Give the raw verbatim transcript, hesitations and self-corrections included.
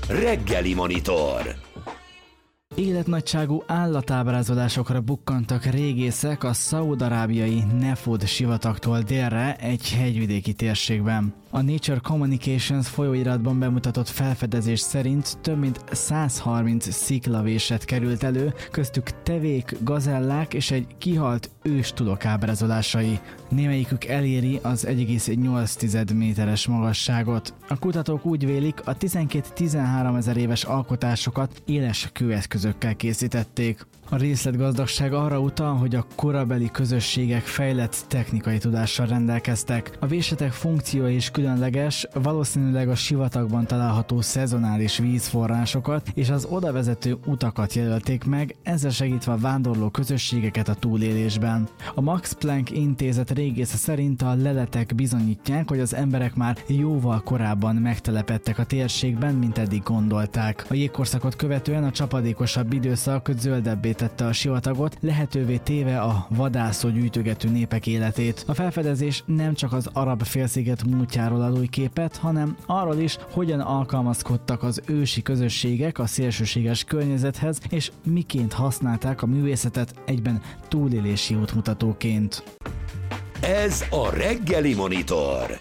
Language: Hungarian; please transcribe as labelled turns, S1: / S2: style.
S1: Reggeli Monitor.
S2: Életnagyságú állatábrázolásokra bukkantak régészek a szaúd-arábiai Nefud sivatagtól délre egy hegyvidéki térségben. A Nature Communications folyóiratban bemutatott felfedezés szerint több mint száz harminc sziklavéset került elő, köztük tevék, gazellák és egy kihalt őstulok ábrázolásai. Némelyikük eléri az egy egész nyolc méteres magasságot. A kutatók úgy vélik, a tizenkét-tizenhárom ezer éves alkotásokat éles kőeszközökkel készítették. A részletgazdagság arra utal, hogy a korabeli közösségek fejlett technikai tudással rendelkeztek. A vésletek funkciója is különleges, valószínűleg a sivatagban található szezonális vízforrásokat és az odavezető utakat jelölték meg, ezzel segítve a vándorló közösségeket a túlélésben. A Max Planck Intézet régésze szerint a leletek bizonyítják, hogy az emberek már jóval korábban megtelepedtek a térségben, mint eddig gondolták. A jégkorszakot követően a csapadékosabb időszak zöldebbé tette a sivatagot, lehetővé téve a vadászó gyűjtögető népek életét. A felfedezés nem csak az arab félsziget múltjáról ad új képet, hanem arról is, hogyan alkalmazkodtak az ősi közösségek a szélsőséges környezethez, és miként használták a művészetet egyben túlélési útmutatóként.
S1: Ez a Reggeli Monitor.